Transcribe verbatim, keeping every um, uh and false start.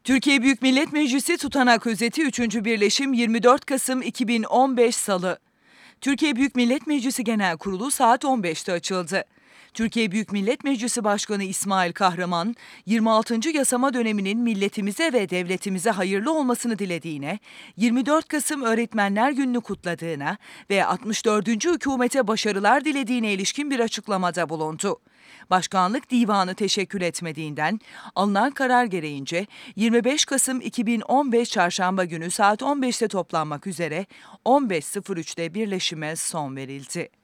Türkiye Büyük Millet Meclisi Tutanak Özeti üçüncü Birleşim yirmi dört Kasım iki bin on beş Salı. Türkiye Büyük Millet Meclisi Genel Kurulu saat on beşte açıldı. Türkiye Büyük Millet Meclisi Başkanı İsmail Kahraman, yirmi altıncı yasama döneminin milletimize ve devletimize hayırlı olmasını dilediğine, yirmi dört Kasım Öğretmenler Günü'nü kutladığına ve altmış dördüncü hükümete başarılar dilediğine ilişkin bir açıklamada bulundu. Başkanlık Divanı teşekkür etmediğinden alınan karar gereğince yirmi beş Kasım iki bin on beş Çarşamba günü saat on beşte toplanmak üzere on beş sıfır üçte birleşime son verildi.